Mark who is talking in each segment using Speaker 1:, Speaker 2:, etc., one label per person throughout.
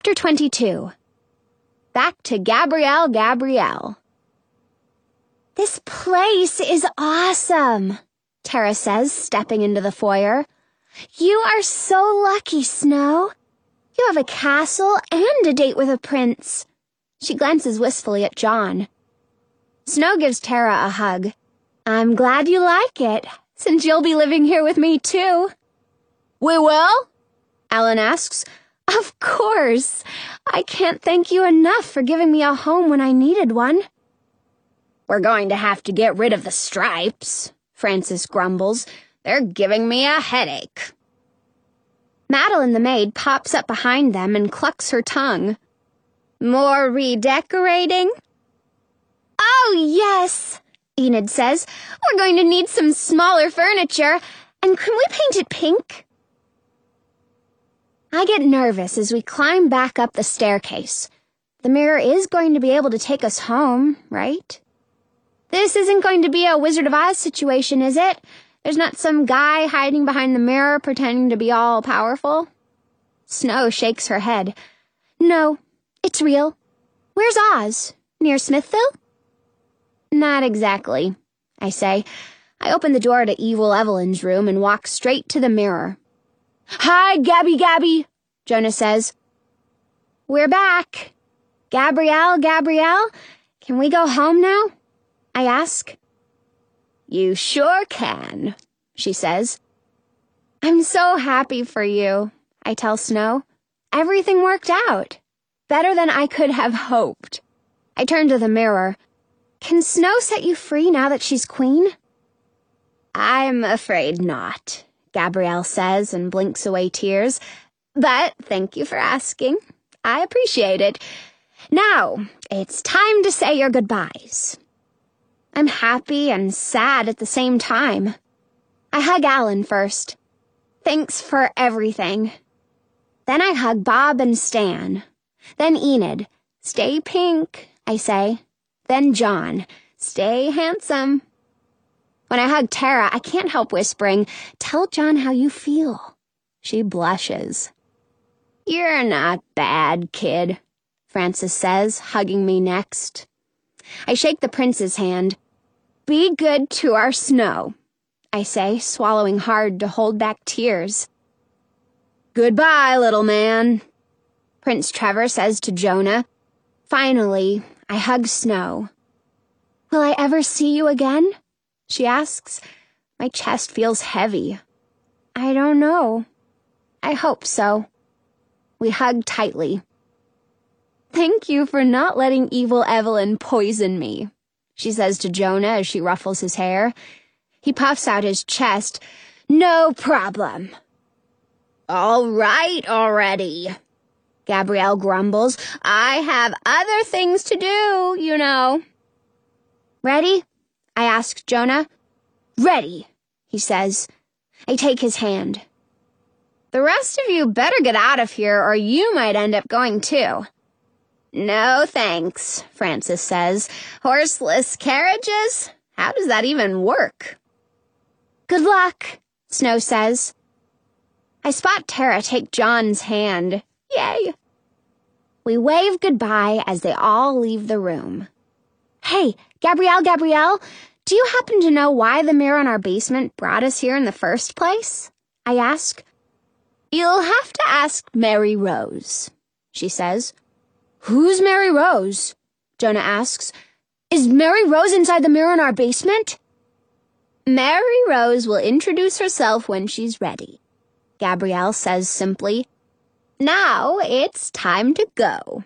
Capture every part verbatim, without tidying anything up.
Speaker 1: Chapter twenty-two. Back to Gabrielle Gabrielle. This place is awesome, Tara says, stepping into the foyer. You are so lucky, Snow. You have a castle and a date with a prince. She glances wistfully at John. Snow gives Tara a hug. I'm glad you like it, since you'll be living here with me, too. We will? Ellen asks. Of course. I can't thank you enough for giving me a home when I needed one. We're going to have to get rid of the stripes, Frances grumbles. They're giving me a headache. Madeline the maid pops up behind them and clucks her tongue. More redecorating? Oh, yes, Enid says. We're going to need some smaller furniture. And can we paint it pink? I get nervous as we climb back up the staircase. The mirror is going to be able to take us home, right? This isn't going to be a Wizard of Oz situation, is it? There's not some guy hiding behind the mirror pretending to be all powerful? Snow shakes her head. No, it's real. Where's Oz? Near Smithville? Not exactly, I say. I open the door to Evil Evelyn's room and walk straight to the mirror. Hi, Gabby Gabby, Jonah says. We're back. Gabrielle, Gabrielle, can we go home now? I ask. You sure can, she says. I'm so happy for you, I tell Snow. Everything worked out. Better than I could have hoped. I turn to the mirror. Can Snow set you free now that she's queen? I'm afraid not, Gabrielle says and blinks away tears. But thank you for asking. I appreciate it. Now, it's time to say your goodbyes. I'm happy and sad at the same time. I hug Alan first. Thanks for everything. Then I hug Bob and Stan. Then Enid. Stay pink, I say. Then John. Stay handsome. When I hug Tara, I can't help whispering, tell John how you feel. She blushes. You're not bad, kid, Frances says, hugging me next. I shake the prince's hand. Be good to our Snow, I say, swallowing hard to hold back tears. Goodbye, little man, Prince Trevor says to Jonah. Finally, I hug Snow. Will I ever see you again? She asks. My chest feels heavy. I don't know. I hope so. We hug tightly. Thank you for not letting Evil Evelyn poison me, she says to Jonah as she ruffles his hair. He puffs out his chest. No problem. All right already, Gabrielle grumbles. I have other things to do, you know. Ready? I ask Jonah. Ready, he says. I take his hand. The rest of you better get out of here or you might end up going too. No thanks, Frances says. Horseless carriages? How does that even work? Good luck, Snow says. I spot Tara take John's hand. Yay! We wave goodbye as they all leave the room. Hey, Gabrielle, Gabrielle, do you happen to know why the mirror in our basement brought us here in the first place? I ask. You'll have to ask Mary Rose, she says. Who's Mary Rose? Jonah asks. Is Mary Rose inside the mirror in our basement? Mary Rose will introduce herself when she's ready, Gabrielle says simply. Now it's time to go.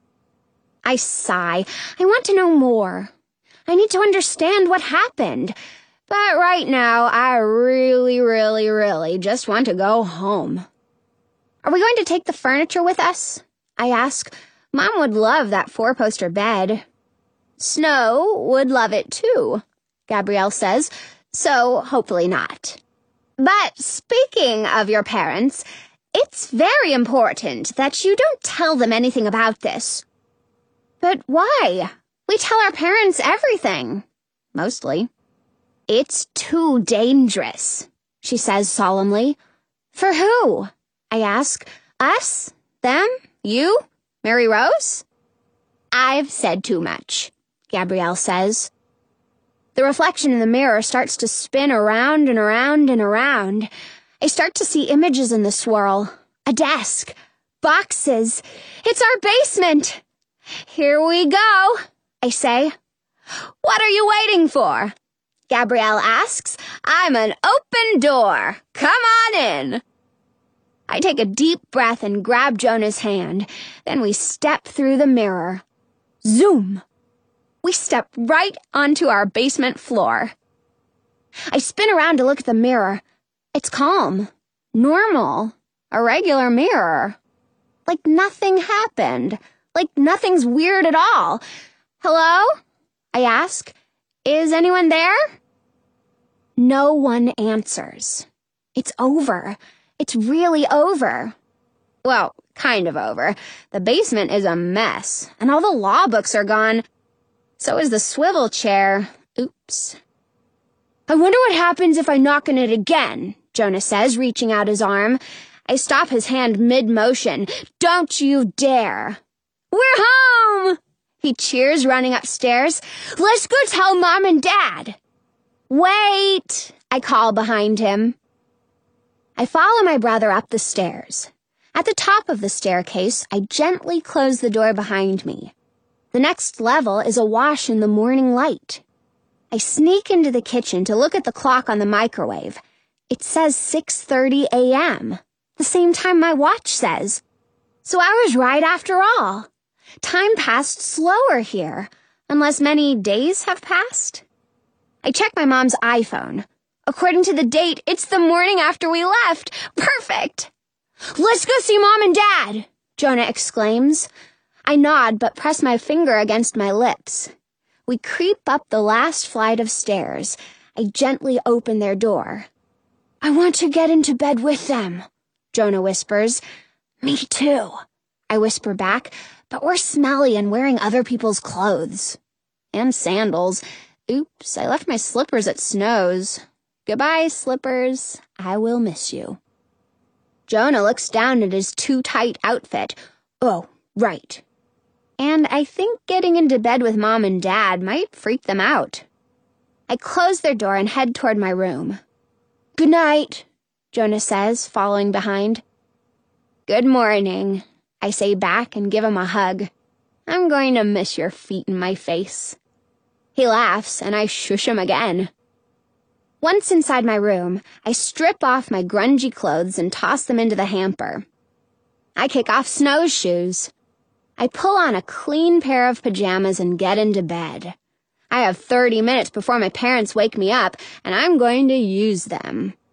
Speaker 1: I sigh. I want to know more. I need to understand what happened. But right now, I really, really, really just want to go home. Are we going to take the furniture with us? I ask. Mom would love that four-poster bed. Snow would love it too, Gabrielle says, so hopefully not. But speaking of your parents, it's very important that you don't tell them anything about this. But why? We tell our parents everything. Mostly. It's too dangerous, she says solemnly. For who? I ask. Us? Them? You? Mary Rose? I've said too much, Gabrielle says. The reflection in the mirror starts to spin around and around and around. I start to see images in the swirl. A desk. Boxes. It's our basement. Here we go, I say. What are you waiting for? Gabrielle asks. I'm an open door. Come on in. I take a deep breath and grab Jonah's hand. Then we step through the mirror. Zoom! We step right onto our basement floor. I spin around to look at the mirror. It's calm. Normal. A regular mirror. Like nothing happened. Like nothing's weird at all. Hello? I ask. Is anyone there? No one answers. It's over. It's really over. Well, kind of over. The basement is a mess, and all the law books are gone. So is the swivel chair. Oops. I wonder what happens if I knock on it again, Jonah says, reaching out his arm. I stop his hand mid-motion. Don't you dare. We're home! He cheers, running upstairs. Let's go tell Mom and Dad. Wait, I call behind him. I follow my brother up the stairs. At the top of the staircase, I gently close the door behind me. The next level is awash in the morning light. I sneak into the kitchen to look at the clock on the microwave. It says six thirty a.m., the same time my watch says. So I was right after all. Time passed slower here, unless many days have passed. I check my mom's iPhone. According to the date, it's the morning after we left. Perfect! Let's go see Mom and Dad, Jonah exclaims. I nod but press my finger against my lips. We creep up the last flight of stairs. I gently open their door. I want to get into bed with them, Jonah whispers. Me too, I whisper back, but we're smelly and wearing other people's clothes. And sandals. Oops, I left my slippers at Snow's. Goodbye, slippers. I will miss you. Jonah looks down at his too-tight outfit. Oh, right. And I think getting into bed with Mom and Dad might freak them out. I close their door and head toward my room. Good night, Jonah says, following behind. Good morning, I say back and give him a hug. I'm going to miss your feet in my face. He laughs, and I shush him again. Once inside my room, I strip off my grungy clothes and toss them into the hamper. I kick off Snow's shoes. I pull on a clean pair of pajamas and get into bed. I have thirty minutes before my parents wake me up, and I'm going to use them.